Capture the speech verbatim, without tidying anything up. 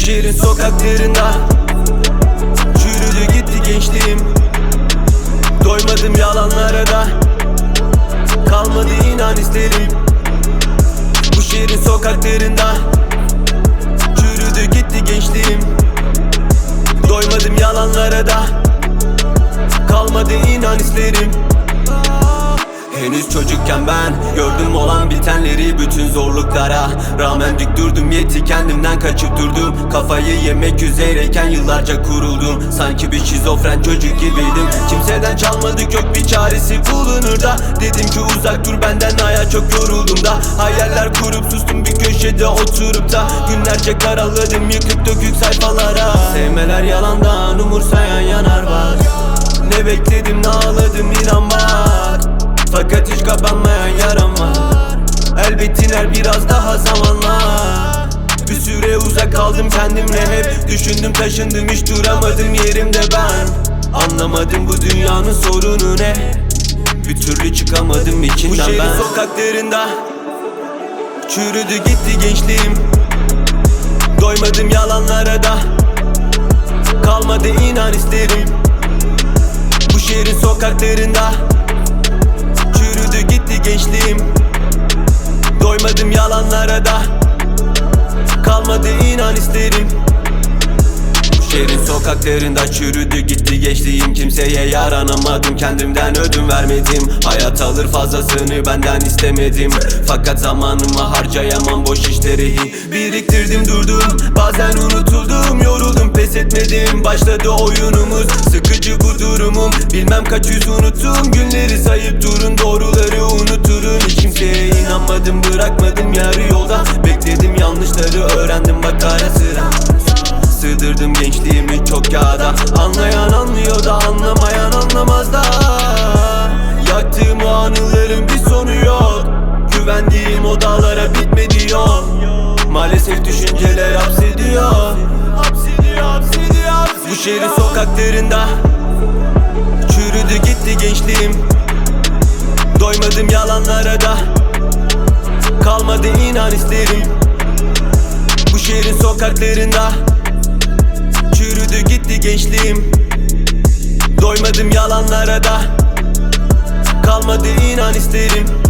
şehrin sokaklarında çürüdü gitti gençliğim. Doymadım yalanlara da, kalmadı inan isterim. Bu şehrin sokaklarında çürüdü gitti gençliğim. Doymadım yalanlara da, kalmadı inan isterim. Henüz çocukken ben gördüm olan bitenleri, bütün zorluklara rağmen dik durdum, yetti kendimden kaçıp durdum. Kafayı yemek üzereyken yıllarca kuruldum, sanki bir şizofren çocuk gibiydim. Kimseden çalmadık, yok bir çaresi bulunur da, dedim ki uzak dur benden, hayat çok yoruldum da. Hayaller kurup sustum bir köşede oturup da, günlerce karaladım yıkık dökük sayfalara. Sevmeler yalandan, umursayan yanar var. Ne bekledim ne ağladım inan bak, fakat hiç kapanmayan yaram var. Elbet iner biraz daha zamanla. Bir süre uzak kaldım kendimle, hep düşündüm taşındım, hiç duramadım yerimde ben. Anlamadım bu dünyanın sorunu ne, bir türlü çıkamadım içinden ben. Bu şehrin sokaklarında çürüdü gitti gençliğim. Doymadım yalanlara da, kalmadı inan isterim. Bu şehrin sokaklarında çürüdü gitti gençliğim. Doymadım yalanlara da, kalmadı inan isterim. Bu şehrin sokaklarında çürüdü gitti gençliğim. Kimseye yaranamadım, kendimden ödün vermedim. Hayat alır fazlasını benden istemedim, fakat zamanımı harcayamam boş işleri. Biriktirdim durdum, bazen unutuldum, yoruldum pes etmedim. Başladı oyunumuz, sıkıcı bu durumum. Bilmem kaç yüz unuttum, günleri sayıp durun, doğruları unuturun. Hiç kimseye inanmadım, bırakmadım yarı yolda. Bekledim yanlışları öğrendim bak ara sıra. Sığdırdım gençliğimi çok kağıda, anlayan anlıyor da anlamayan anlamaz da. Yaktığım o anıların bir sonu yok, güvendiğim odalara bitmedi yol. Maalesef düşünceler hapsediyor, hapsediyor, hapsediyor, hapsediyor. Bu şehrin sokaklarında çürüdü gitti gençliğim. Doymadım yalanlara da, kalmadı inan isterim. Bu şehrin sokaklarında çürüdü gitti gençliğim. Doymadım yalanlara da, kalmadı inan isterim.